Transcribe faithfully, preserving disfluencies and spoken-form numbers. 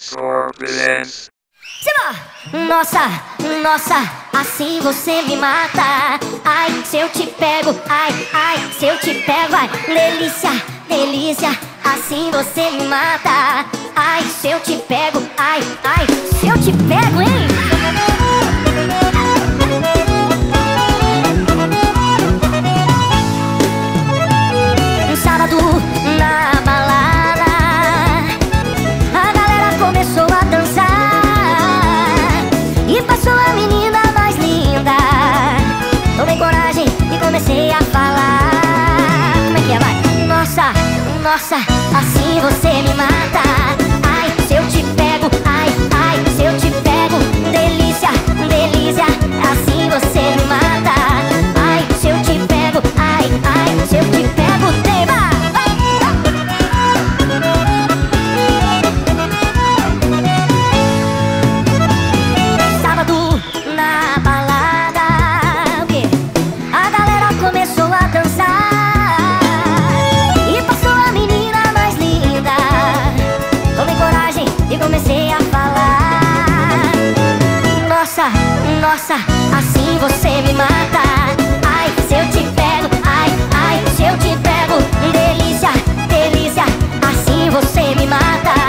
Surveillance. Nossa, nossa, assim você me mata. Ai, se eu te pego, ai, ai, se eu te pego, ai, delícia, delícia, assim você me mata. Ai, se eu te pego, ai, ai, se eu te pego, hein? Um sábado na balada, a galera começou a dançar e passou a menina mais linda. Tomei coragem e comecei a falar. Como é que é, vai? Nossa, nossa, assim você me mata. Ai, se eu te pego, ai, ai, se eu te pego, delícia, delícia, assim você me mata. Ai, se eu te pego, ai, ai, se eu te pego, tema. Sábado na balada, o quê? A galera começou a dançar e passou a menina mais linda. Tomei coragem e comecei a falar. Nossa, nossa, assim você me mata. Ai, se eu te pego, ai, ai, se eu te pego, delícia, delícia, assim você me mata.